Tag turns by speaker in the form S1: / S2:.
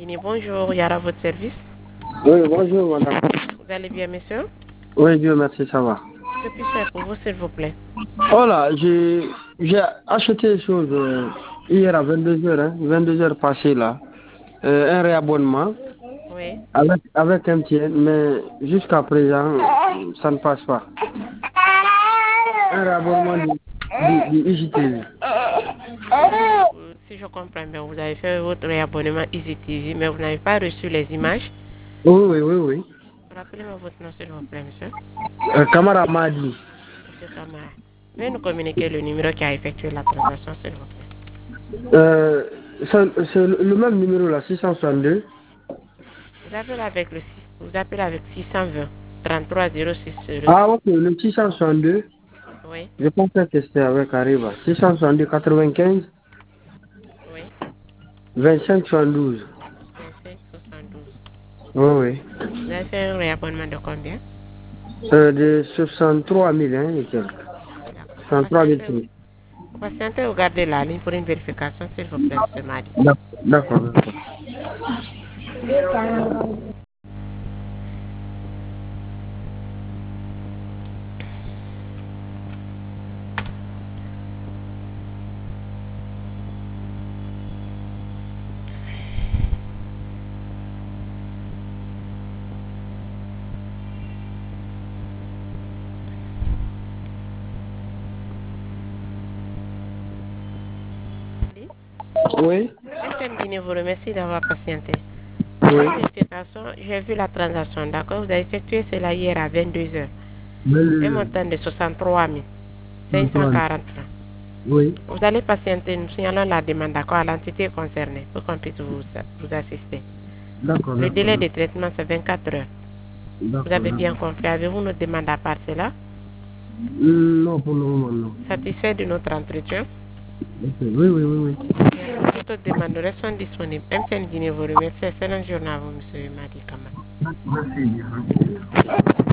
S1: Guinée, bonjour, Yara, à votre service.
S2: Oui, bonjour madame.
S1: Vous allez bien, monsieur?
S2: Oui, Dieu merci, ça va.
S1: Que puis-je faire pour vous, s'il vous plaît?
S2: Voilà, j'ai acheté des choses hier à 22h, hein, 22h passé là. Un réabonnement
S1: Oui.
S2: avec MTN, mais jusqu'à présent, ça ne passe pas. Un réabonnement du IGTV.
S1: Si je comprends bien, vous avez fait votre réabonnement Easy TV, mais vous n'avez pas reçu les images.
S2: Oui, oui, oui, oui.
S1: Rappelez-moi votre nom, s'il vous plaît, monsieur.
S2: Camara Madi.
S1: Monsieur Kamara. Veuillez nous communiquer le numéro qui a effectué la transaction, s'il vous plaît.
S2: C'est le même numéro là, 662.
S1: Vous appelez avec 620 33 06 06.
S2: Ah ok, le 662.
S1: Oui,
S2: Je pensais que c'était avec Arriva. 662 95
S1: oui.
S2: 25 72.
S1: 25 72.
S2: Oui, oui.
S1: Vous avez fait un réabonnement de combien?
S2: De 63 000, hein, et quelques.
S1: D'accord.
S2: 63 000.
S1: Patientez ou gardez la ligne pour une vérification, s'il vous plaît, monsieur Madi.
S2: D'accord, d'accord. Oui,
S1: MTN Guinée vous remercie d'avoir patienté.
S2: oui.
S1: Vérification, j'ai vu la transaction, d'accord? Vous avez effectué cela hier à 22h. Un montant de 63 540 francs.
S2: Oui,
S1: Vous allez patienter, nous signalons la demande, d'accord, à l'entité concernée pour qu'on puisse vous assister.
S2: d'accord,
S1: Le
S2: d'accord.
S1: délai de traitement, c'est 24 heures. Vous
S2: D'accord,
S1: avez bien
S2: d'accord.
S1: compris. Avez-vous notre demande à part cela?
S2: Non, pour le moment, non.
S1: Satisfait de notre entretien?
S2: Ok, oui, oui, oui, oui.
S1: Bien, pour toute autre demande, restons disponibles. MTN Guinée vous remercie. Excellente journée à vous, monsieur Madi Kamara.
S2: Merci bien.